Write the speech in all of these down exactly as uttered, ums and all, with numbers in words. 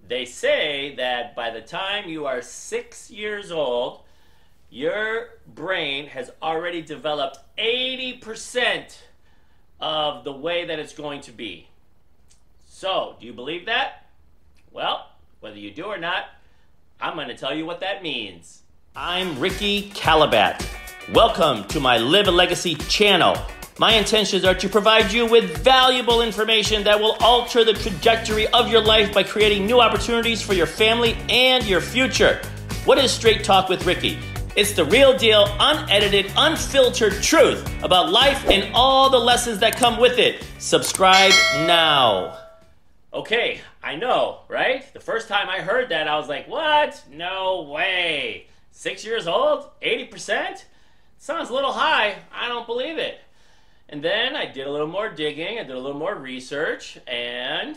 They say that by the time you are six years old, your brain has already developed eighty percent of the way that it's going to be. So, do you believe that? Well, whether you do or not, I'm going to tell you what that means. I'm Ricky Calabat. Welcome to my Live a Legacy channel. My intentions are to provide you with valuable information that will alter the trajectory of your life by creating new opportunities for your family and your future. What is Straight Talk with Ricky? It's the real deal, unedited, unfiltered truth about life and all the lessons that come with it. Subscribe now. Okay, I know, right? The first time I heard that, I was like, what? No way. Six years old? eighty percent? Sounds a little high. I don't believe it. And then I did a little more digging, I did a little more research, and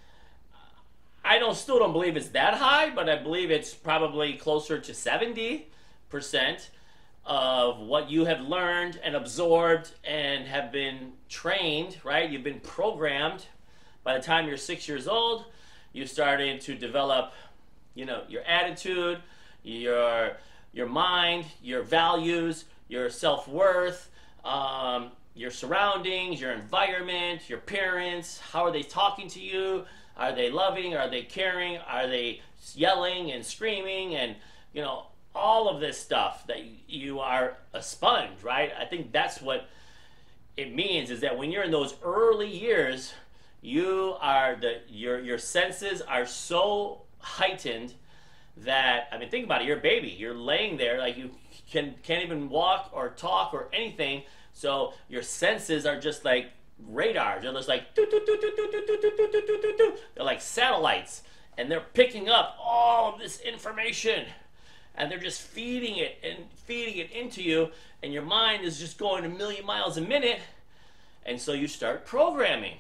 I don't still don't believe it's that high, but I believe it's probably closer to seventy percent of what you have learned and absorbed and have been trained, right? You've been programmed. By the time you're six years old, you started to develop, you know, your attitude, your your mind, your values, your self-worth, um, your surroundings, your environment, your parents. How are they talking to you? Are they loving? Are they caring? Are they yelling and screaming? And, you know, all of this stuff that you are a sponge, right? I think that's what it means, is that when you're in those early years, you are the your your senses are so heightened that, I mean, think about it. You're a baby. You're laying there like you can can't even walk or talk or anything. So your senses are just like radars. They're just like doo, doo, doo, doo, doo, doo, doo, doo, doo, doo, doo. They're like satellites, and they're picking up all of this information, and they're just feeding it and feeding it into you, and your mind is just going a million miles a minute, and so you start programming.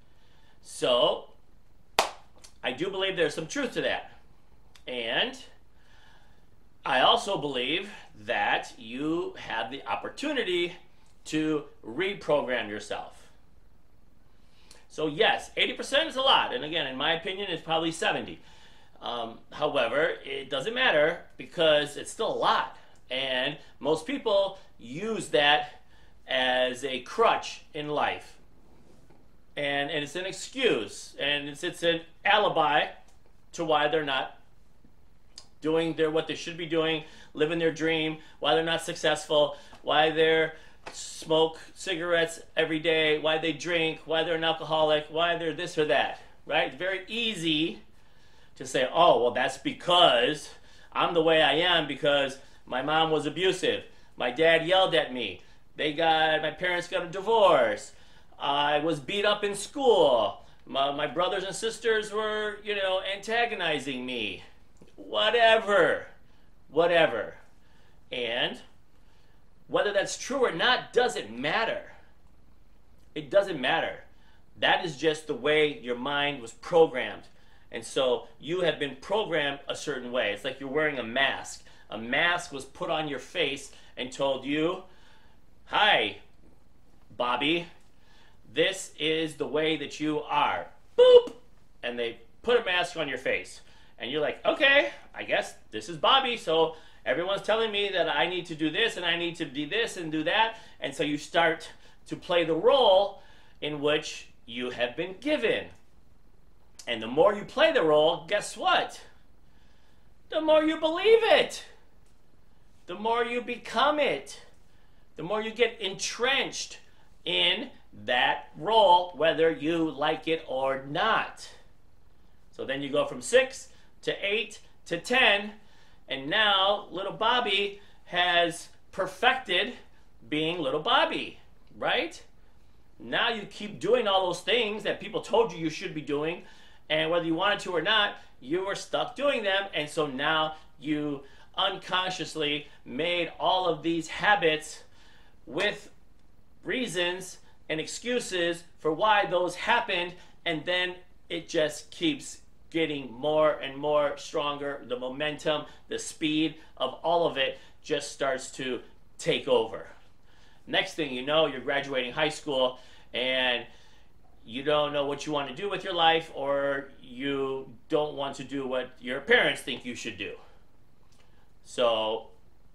So I do believe there's some truth to that, and I also believe that you have the opportunity to reprogram yourself. So yes, eighty percent is a lot, and again, in my opinion, it's probably seventy. Um, however, it doesn't matter because it's still a lot, and most people use that as a crutch in life, and, and it's an excuse, and it's, it's an alibi to why they're not doing their what they should be doing, living their dream, why they're not successful, why they're smoke cigarettes every day, why they drink, why they're an alcoholic, why they're this or that, right? It's very easy to say, oh, well, that's because I'm the way I am because my mom was abusive, my dad yelled at me, they got, my parents got a divorce, I was beat up in school, my, my brothers and sisters were, you know, antagonizing me, whatever, whatever. And whether that's true or not doesn't matter. It doesn't matter. That is just the way your mind was programmed. And so you have been programmed a certain way. It's like you're wearing a mask. A mask was put on your face and told you, hi, Bobby, this is the way that you are. Boop! And they put a mask on your face. And you're like, okay, I guess this is Bobby, so everyone's telling me that I need to do this and I need to do this and do that. And so you start to play the role in which you have been given. And the more you play the role, guess what? The more you believe it. The more you become it. The more you get entrenched in that role, whether you like it or not. So then you go from six to eight to ten, and now little Bobby has perfected being little Bobby, right? Now you keep doing all those things that people told you you should be doing, and whether you wanted to or not, you were stuck doing them, and so now you unconsciously made all of these habits with reasons and excuses for why those happened, and then it just keeps getting more and more stronger. The momentum, the speed of all of it just starts to take over. Next thing you know, you're graduating high school and you don't know what you want to do with your life, or you don't want to do what your parents think you should do. So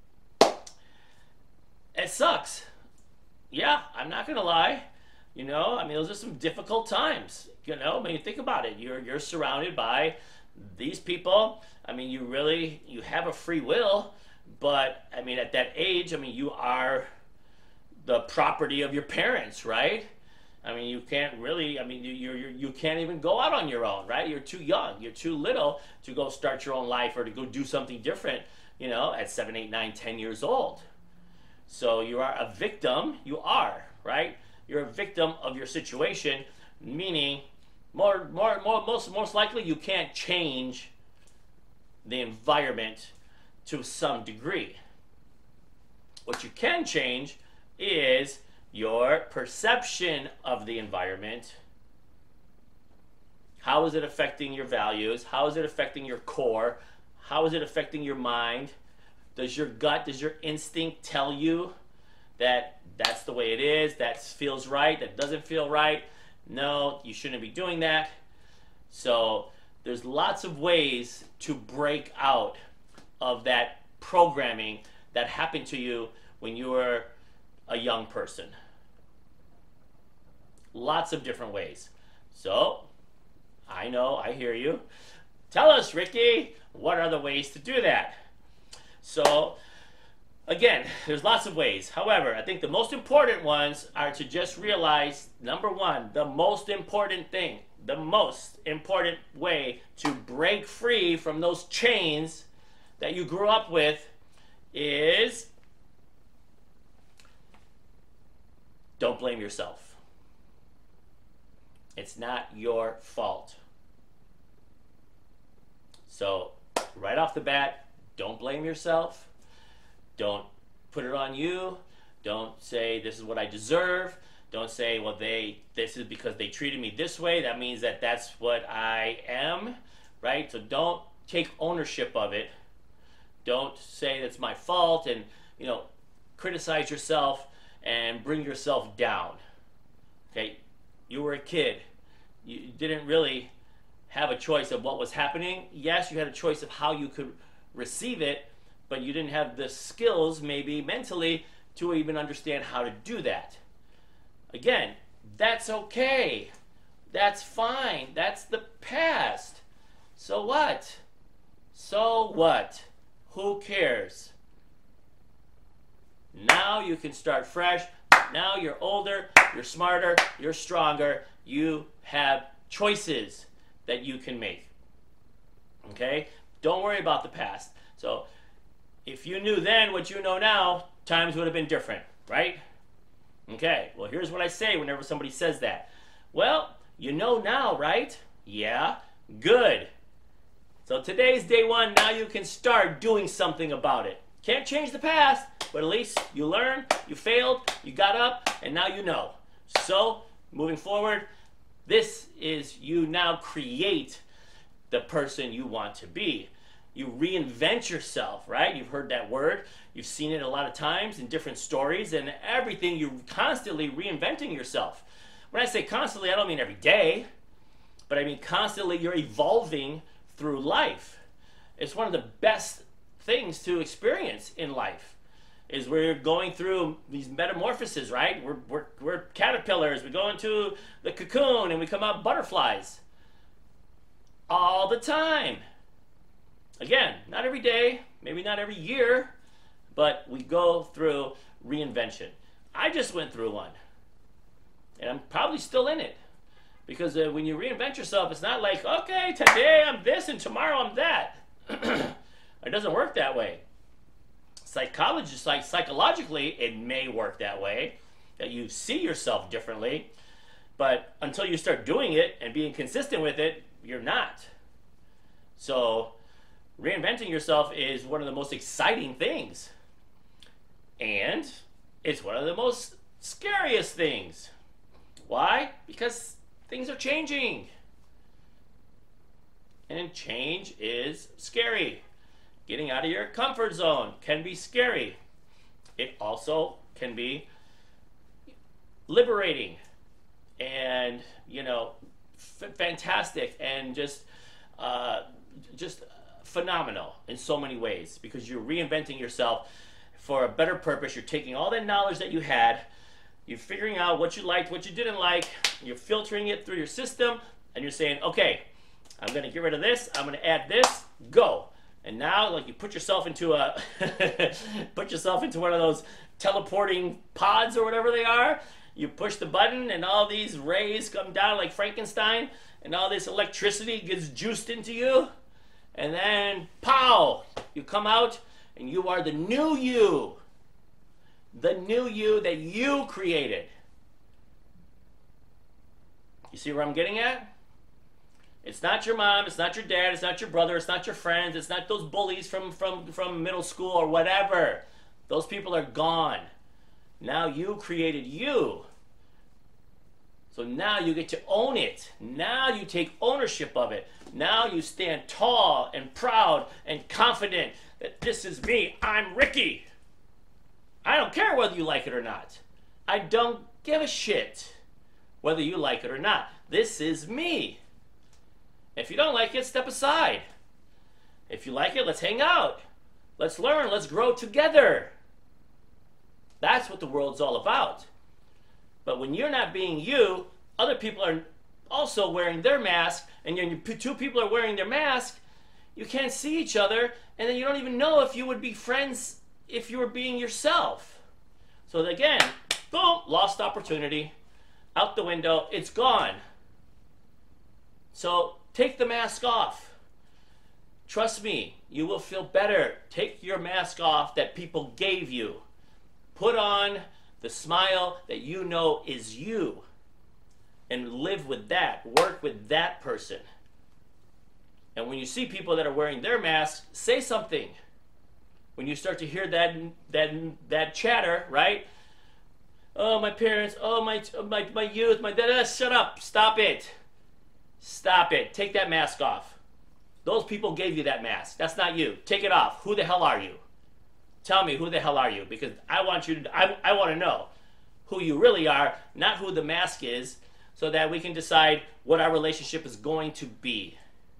it sucks. Yeah, I'm not gonna lie. You know, I mean, those are some difficult times. You know, I mean, think about it. You're you're surrounded by these people. I mean, you really you have a free will, but I mean, at that age, I mean, you are the property of your parents, right? I mean, you can't really. I mean, you you you can't even go out on your own, right? You're too young. You're too little to go start your own life or to go do something different. You know, at seven, eight, nine, ten years old. So you are a victim. You are, right? You're a victim of your situation, meaning more, more, more, most, most likely you can't change the environment to some degree. What you can change is your perception of the environment. How is it affecting your values? How is it affecting your core? How is it affecting your mind? Does your gut, does your instinct tell you that that's the way it is, that feels right, that doesn't feel right? No, you shouldn't be doing that. So there's lots of ways to break out of that programming that happened to you when you were a young person. Lots of different ways. So I know, I hear you. Tell us, Ricky, what are the ways to do that? So again, there's lots of ways. However, I think the most important ones are to just realize, number one, the most important thing, the most important way to break free from those chains that you grew up with is don't blame yourself. It's not your fault. So right off the bat, don't blame yourself. Don't put it on you. Don't say this is what I deserve. Don't say, well, they this is because they treated me this way. That means that that's what I am, right? So don't take ownership of it. Don't say that's my fault and, you know, criticize yourself and bring yourself down. Okay? You were a kid. You didn't really have a choice of what was happening. Yes, you had a choice of how you could receive it, but you didn't have the skills, maybe mentally, to even understand how to do that. Again, that's okay. That's fine. That's the past. So what? So what? Who cares? Now you can start fresh. Now you're older, you're smarter, you're stronger. You have choices that you can make. Okay? Don't worry about the past. So if you knew then what you know now, times would have been different, right? Okay, well, here's what I say whenever somebody says that. Well, you know now, right? Yeah, good. So today's day one. Now you can start doing something about it. Can't change the past, but at least you learned, you failed, you got up, and now you know. So moving forward, this is you now create the person you want to be. You reinvent yourself, right? You've heard that word. You've seen it a lot of times in different stories and everything. You're constantly reinventing yourself. When I say constantly, I don't mean every day, but I mean constantly you're evolving through life. It's one of the best things to experience in life is where you're going through these metamorphoses, right? We're, we're, we're caterpillars. We go into the cocoon and we come out butterflies all the time. Again, not every day, maybe not every year, but we go through reinvention. I just went through one, and I'm probably still in it. Because uh, when you reinvent yourself, it's not like, okay, today I'm this and tomorrow I'm that. It doesn't work that way. Psychologists, like psychologically, it may work that way, that you see yourself differently, but until you start doing it and being consistent with it, you're not. So reinventing yourself is one of the most exciting things. And it's one of the most scariest things. Why? Because things are changing. And change is scary. Getting out of your comfort zone can be scary. It also can be liberating. and, you know, f- fantastic and just, uh, just phenomenal in so many ways, because you're reinventing yourself for a better purpose. You're taking all that knowledge that you had, you're figuring out what you liked, what you didn't like, you're filtering it through your system, and you're saying, okay, I'm gonna get rid of this, I'm gonna add this, go. And now, like, you put yourself into a, put yourself into one of those teleporting pods or whatever they are. You push the button and all these rays come down like Frankenstein, and all this electricity gets juiced into you. And then, pow, you come out and you are the new you. The new you that you created. You see where I'm getting at? It's not your mom, it's not your dad, it's not your brother, it's not your friends, it's not those bullies from, from, from middle school or whatever. Those people are gone. Now you created you. So now you get to own it. Now you take ownership of it. Now you stand tall and proud and confident that this is me. I'm Ricky. I don't care whether you like it or not. I don't give a shit whether you like it or not. This is me. If you don't like it, step aside. If you like it, let's hang out. Let's learn. Let's grow together. That's what the world's all about. But when you're not being you, other people are also wearing their mask, and when two people are wearing their mask, you can't see each other, and then you don't even know if you would be friends if you were being yourself. So again, boom, lost opportunity. Out the window, it's gone. So take the mask off. Trust me, you will feel better. Take your mask off that people gave you. Put on the smile that you know is you, and live with that. Work with that person. And when you see people that are wearing their masks, say something. When you start to hear that that that chatter, right? Oh, my parents. Oh, my my my youth. My dad. Shut up. Stop it. Stop it. Take that mask off. Those people gave you that mask. That's not you. Take it off. Who the hell are you? Tell me, who the hell are you? Because I want you to. I I want to know who you really are, not who the mask is, so that we can decide what our relationship is going to be.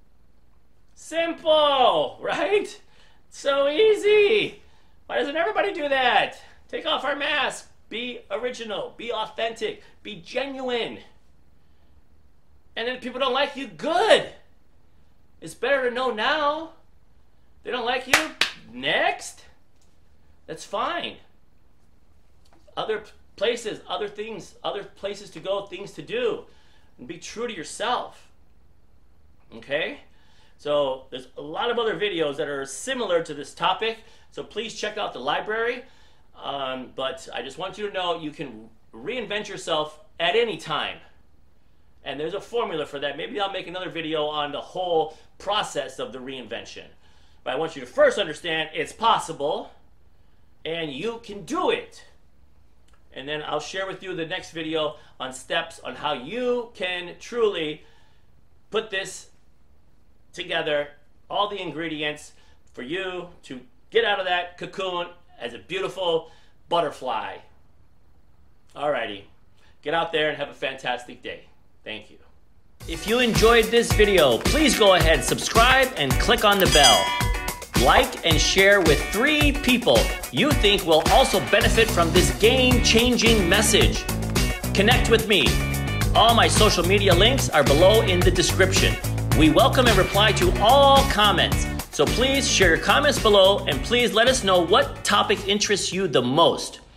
Simple, right? So easy. Why doesn't everybody do that? Take off our mask. Be original. Be authentic. Be genuine. And then if people don't like you, good. It's better to know now. They don't like you, next. That's fine. Other places, other things, other places to go, things to do. And be true to yourself. Okay? So there's a lot of other videos that are similar to this topic. So please check out the library. Um, but I just want you to know you can reinvent yourself at any time. And there's a formula for that. Maybe I'll make another video on the whole process of the reinvention. But I want you to first understand it's possible and you can do it. And then I'll share with you the next video on steps on how you can truly put this together, all the ingredients for you to get out of that cocoon as a beautiful butterfly. Alrighty, get out there and have a fantastic day. Thank you. If you enjoyed this video, please go ahead, subscribe, and click on the bell. Like and share with three people you think will also benefit from this game-changing message. Connect with me. All my social media links are below in the description. We welcome and reply to all comments. So please share your comments below, and please let us know what topic interests you the most.